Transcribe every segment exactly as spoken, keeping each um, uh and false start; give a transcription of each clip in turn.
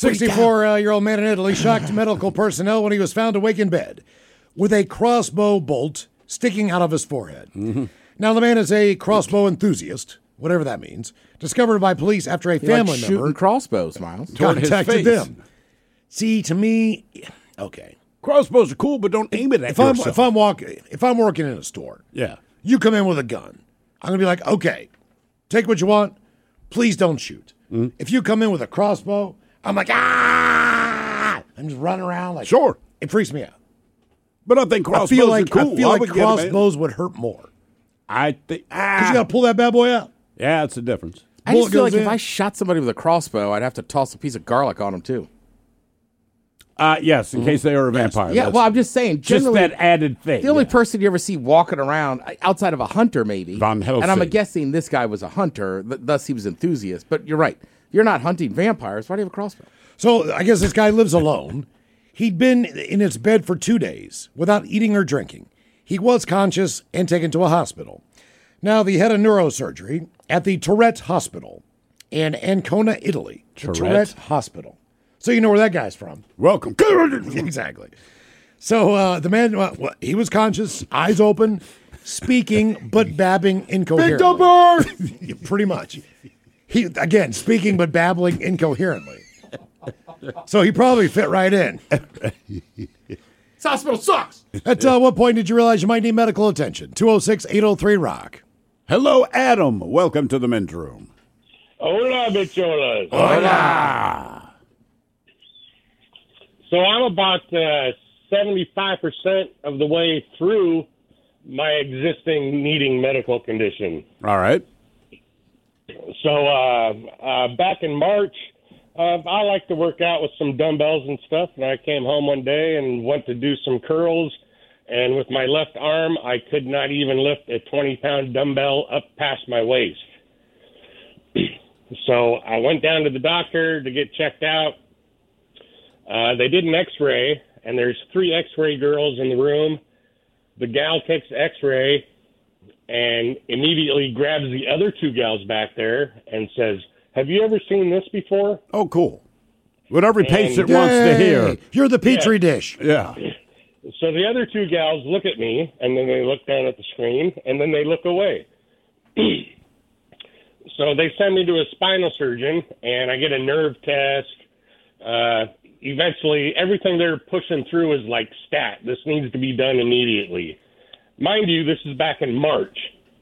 sixty-four-year-old man in Italy shocked medical personnel when he was found awake in bed with a crossbow bolt sticking out of his forehead. Mm-hmm. Now, the man is a crossbow enthusiast, whatever that means, discovered by police after a He family likes member shooting crossbows, Miles. Toward his contacted face. them. See, to me, okay. Crossbows are cool, but don't aim it at If I'm yourself. if I'm walking if I'm working in a store, yeah. you come in with a gun, I'm gonna be like, okay, take what you want, please don't shoot. Mm. If you come in with a crossbow, I'm like, ah, I'm just running around like, Sure. It freaks me out. But I think I crossbows feel like are cool. I feel I like would get 'em, man. crossbows would hurt more I think. Ah, because you gotta pull that bad boy out. yeah, it's a difference. I Bullet just feel goes like if in. I shot somebody with a crossbow, I'd have to toss a piece of garlic on them, too. Uh, yes, in case they are a vampire. Yeah, That's well, I'm just saying, just generally, that added thing. the only yeah. person you ever see walking around uh, outside of a hunter, maybe. Van Helsing. And I'm guessing this guy was a hunter, th- thus he was enthusiast. But you're right. You're not hunting vampires. Why do you have a crossbow? So I guess this guy lives alone. He'd been in his bed for two days without eating or drinking. He was conscious and taken to a hospital. Now, the head of neurosurgery at the Tourette Hospital in Ancona, Italy. The Tourette? Tourette Hospital. So you know where that guy's from. Welcome. Exactly. So uh, the man, well, well, he was conscious, eyes open, speaking but babbling incoherently. Big Yeah, pretty much. He again speaking but babbling incoherently. So he probably fit right in. This hospital sucks. At uh, what point did you realize you might need medical attention? two oh six, eight oh three, rock. Hello, Adam. Welcome to the men's room. Hola, bicholas. Hola. So I'm about uh, seventy-five percent of the way through my existing needing medical condition. All right. So uh, uh, back in March, uh, I like to work out with some dumbbells and stuff, and I came home one day and went to do some curls, and with my left arm, I could not even lift a twenty-pound dumbbell up past my waist. So I went down to the doctor to get checked out. Uh, they did an x-ray, and there's three x-ray girls in the room. The gal takes the x-ray and immediately grabs the other two gals back there and says, "Have you ever seen this before?" Oh, cool. What every And- patient wants to hear. Yay! You're the petri dish. Yeah. So the other two gals look at me, and then they look down at the screen, and then they look away. So they send me to a spinal surgeon, and I get a nerve test. Uh, eventually, everything they're pushing through is like, stat. This needs to be done immediately. Mind you, this is back in March.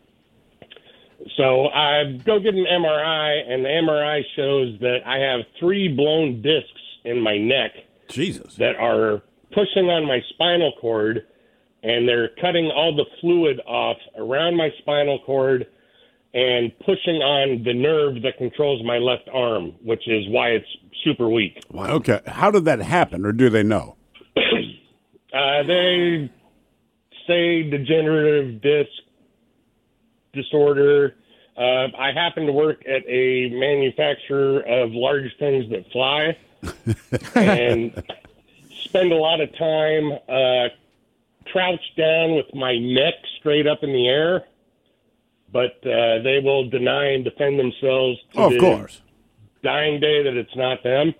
So I go get an M R I, and the M R I shows that I have three blown discs in my neck Jesus. that are pushing on my spinal cord, and they're cutting all the fluid off around my spinal cord and pushing on the nerve that controls my left arm, which is why it's super weak. Okay. How did that happen, or do they know? Uh, they say degenerative disc disorder. Uh, I happen to work at a manufacturer of large things that fly and spend a lot of time uh, crouched down with my neck straight up in the air, but uh, they will deny and defend themselves to Oh, of the course. dying day that it's not them.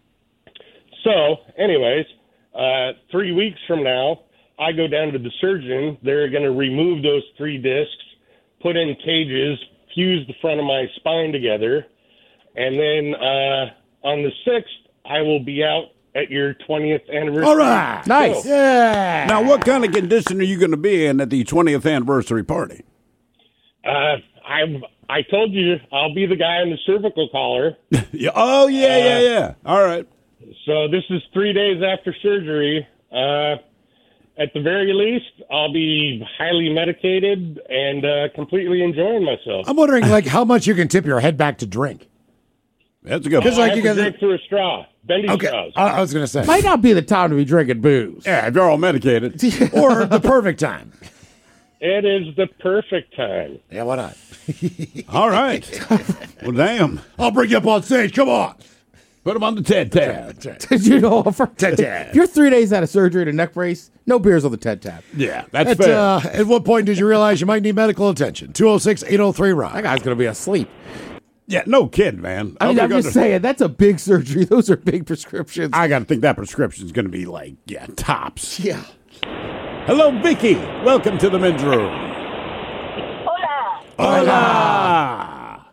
So, anyways, uh, three weeks from now, I go down to the surgeon. They're going to remove those three discs, put in cages, fuse the front of my spine together, and then uh, on the sixth, I will be out at your twentieth anniversary. All right. Nice. show. Yeah. Now, what kind of condition are you going to be in at the twentieth anniversary party? Uh, I'm, I told you I'll be the guy in the cervical collar. Yeah. Oh, yeah, yeah, yeah. All right. So this is three days after surgery. Uh, at the very least, I'll be highly medicated and uh, completely enjoying myself. I'm wondering, like, how much you can tip your head back to drink. That's a good Because, point. like, I you have to got drink through a straw, bendy Okay, straws. I, I was going to say. Might not be the time to be drinking booze. Yeah, if you're all medicated. Or the perfect time. It is the perfect time. Yeah, why not? All right. Well, damn. I'll bring you up on stage. Come on. Put him on the TED tab. Did you know? For, Ted Tab. if you're three days out of surgery and a neck brace, no beers on the Ted Tab. Yeah, that's At, fair. uh, at what point did you realize you might need medical attention? two oh six, eight oh three, rock. That guy's going to be asleep. Yeah, no kid, man. I mean, How I'm we just gonna- saying, that's a big surgery. Those are big prescriptions. I got to think that prescription's going to be like, yeah, tops. yeah. Hello, Vicky. Welcome to the men's room. Hola. Hola.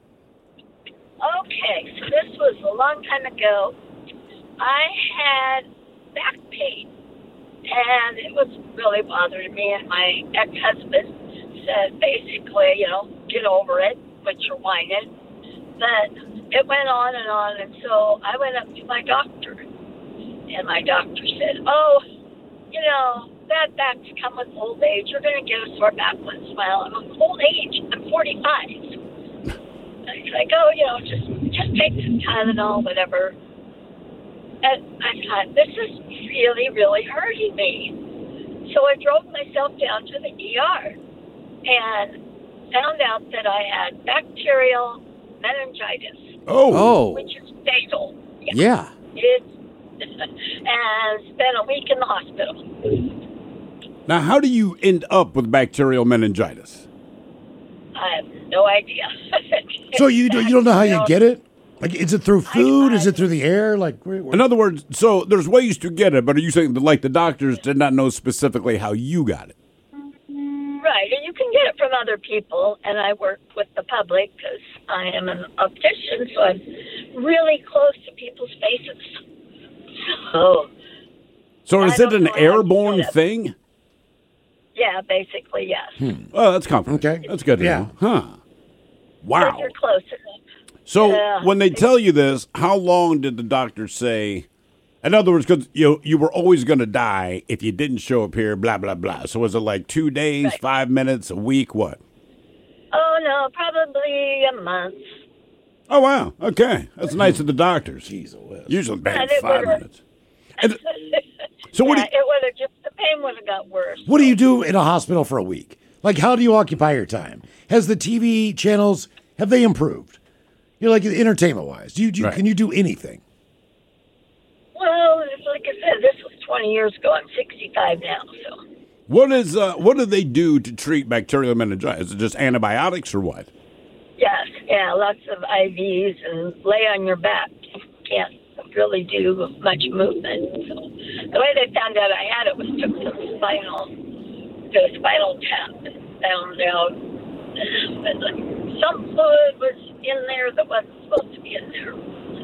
Okay, so this was a long time ago. I had back pain, and it was really bothering me. And my ex-husband said, basically, you know, get over it, but you're whining. But it went on and on, and so I went up to my doctor, and my doctor said, oh, you know, bad backs come with old age. You're going to get a sore back once in a while. I'm of old age. I'm forty-five. He's like, oh, you know, just just take some Tylenol, whatever. And I thought, this is really, really hurting me. So I drove myself down to the E R and found out that I had bacterial meningitis, Oh. Oh, which is fatal. yeah. It's, and spent a week in the hospital. Now, how do you end up with bacterial meningitis? I have no idea. So you do, you don't know how you No. get it? Like, is it through food? Is it through the air? Like, where, where- In other words, so there's ways to get it, but are you saying that, like, the doctors did not know specifically how you got it? Right, and you can get it from other people, and I work with the public because I am an optician, so I'm really close to people's faces. So, So is I it don't an know how you airborne get it. thing? yeah, basically, yes. Oh, that's comforting. Okay. That's good to Yeah. know. Huh. But Wow. you're close enough. So Yeah. when they tell you this, how long did the doctor say? In other words, because you you were always going to die if you didn't show up here, blah, blah, blah. So was it like two days, Right. five minutes, a week, what? Oh, no, probably a month. Oh, wow. Okay. That's nice of the doctors. Jeez, oh, well. Usually bad And it five would've- minutes. And, so what yeah, do you, it would have just, the pain would have got worse. What do you do in a hospital for a week? Like, how do you occupy your time? Has the T V channels, have they improved? You're like, entertainment-wise. Do you, do you Right. Can you do anything? Well, it's like I said, this was twenty years ago. I'm sixty-five now, so. what is uh, what do they do to treat bacterial meningitis? Is it just antibiotics or what? Yes, yeah, lots of I Vs and lay on your back. You can't really do much movement. So the way they found out I had it was took some spinal, the spinal tap and found out that like, some fluid was in there that wasn't supposed to be in there.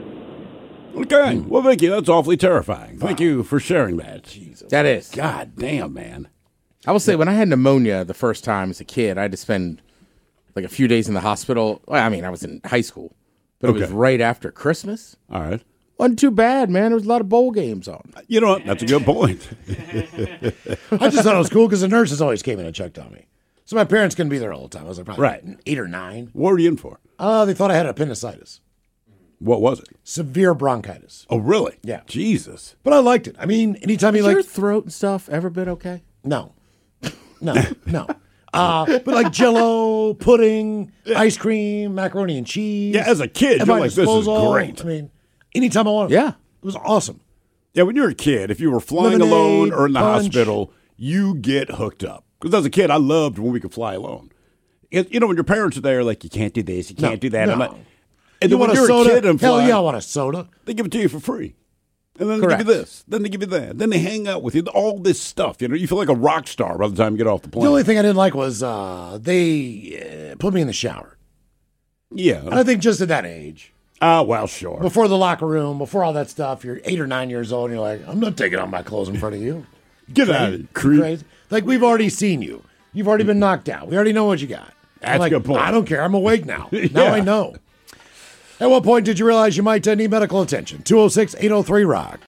Okay. Well, Vicky, that's awfully terrifying. Thank you for sharing that. That is. God damn, man. I will say, when I had pneumonia the first time as a kid, I had to spend like a few days in the hospital. Well, I mean, I was in high school, but it was Okay. right after Christmas. All right. Wasn't too bad, man. There was a lot of bowl games on. You know what? That's a good point. I just thought it was cool because the nurses always came in and checked on me. So my parents couldn't be there all the time. I was like probably Right. eight or nine. What were you in for? Uh, they thought I had appendicitis, What was it? severe bronchitis. Oh, really? Yeah. Jesus. But I liked it. I mean, anytime you Has like, your throat and stuff ever been okay? no, no, no. Uh, but like Jello, pudding, ice cream, macaroni and cheese. Yeah, as a kid, at you're my like, this is disposal. great. I mean, anytime I wanted. Yeah. It was awesome. Yeah, when you're a kid, if you were flying Lemonade, alone or in the punch. hospital, you get hooked up. Because as a kid, I loved when we could fly alone. It, you know, when your parents are there, like, you can't do this, you can't No, do that. I'm no. like, and You then when want a you're soda? a kid and Hell fly, yeah, I want a soda. they give it to you for free. And then they Correct. give you this. Then they give you that. Then they hang out with you. All this stuff. You know, you feel like a rock star by the time you get off the plane. The only thing I didn't like was uh, they uh, put me in the shower. And yeah. I think just at that age, Ah, well, sure. before the locker room, before all that stuff, you're eight or nine years old, and you're like, I'm not taking off my clothes in front of you. Get out of here, creep. Crazy. Like, we've already seen you. You've already been knocked out. We already know what you got. That's I'm like, a good point. I don't care. I'm awake now. Now Yeah. I know. At what point did you realize you might uh, need medical attention? two oh six, eight oh three, ROCK.